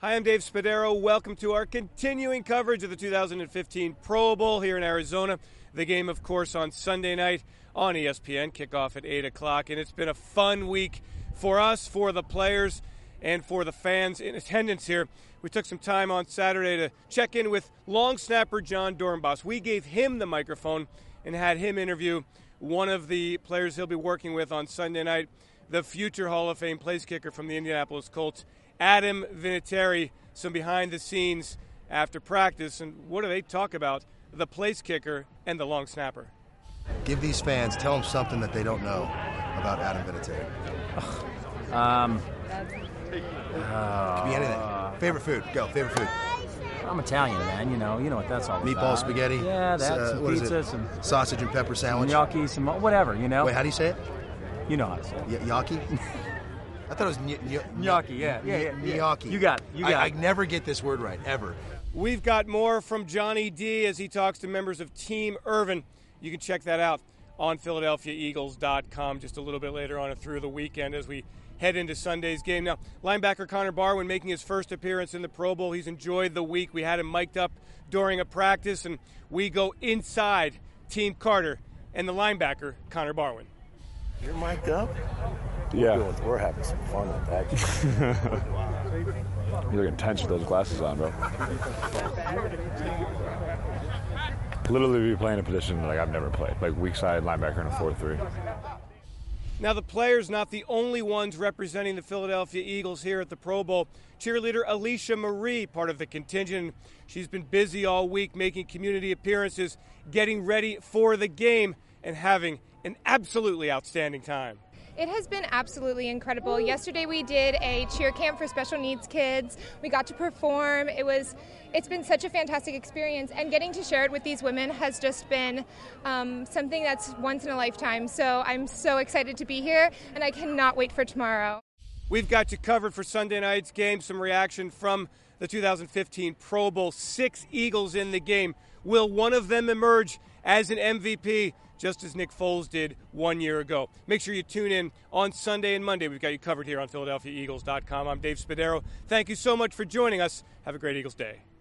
Hi, I'm Dave Spadaro. Welcome to our continuing coverage of the 2015 Pro Bowl here in Arizona. The game, of course, on Sunday night on ESPN, kickoff at 8 o'clock. And it's been a fun week for us, for the players, and for the fans in attendance here. We took some time on Saturday to check in with long snapper Jon Dorenbos. We gave him the microphone and had him interview one of the players he'll be working with on Sunday night, the future Hall of Fame place kicker from the Indianapolis Colts, Adam Vinatieri. Some behind the scenes after practice, and what do they talk about? The place kicker and the long snapper. Give these fans, tell them something that they don't know about Adam Vinatieri. Could be anything. Favorite food? Go. Favorite food? I'm Italian, man. You know what that's all about. Meatball, spaghetti. Yeah, that's some pizzas and sausage and pepper sandwich. Gnocchi, some whatever. Wait, how do you say it? You know how to say it. Gnocchi. I thought it was gnocchi. Yeah. Gnocchi. You got it. I never get this word right ever. We've got more from Johnny D as he talks to members of Team Irvin. You can check that out on PhiladelphiaEagles.com just a little bit later on and through the weekend as we head into Sunday's game. Now, linebacker Connor Barwin making his first appearance in the Pro Bowl. He's enjoyed the week. We had him mic'd up during a practice, and we go inside Team Carter and the linebacker Connor Barwin. You're mic'd up? Yeah. We're having some fun with that. You look intense with those glasses on, bro. Literally be playing a position like I've never played, like weak side linebacker in a 4-3. Now, the players not the only ones representing the Philadelphia Eagles here at the Pro Bowl. Cheerleader Alicia Marie, part of the contingent. She's been busy all week making community appearances, getting ready for the game, and having an absolutely outstanding time. It has been absolutely incredible. Yesterday we did a cheer camp for special needs kids. We got to perform. It's been such a fantastic experience, and getting to share it with these women has just been something that's once in a lifetime. So I'm so excited to be here, and I cannot wait for tomorrow. We've got you covered for Sunday night's game. Some reaction from the 2015 Pro Bowl. 6 Eagles in the game. Will one of them emerge as an MVP, just as Nick Foles did 1 year ago? Make sure you tune in on Sunday and Monday. We've got you covered here on PhiladelphiaEagles.com. I'm Dave Spadaro. Thank you so much for joining us. Have a great Eagles day.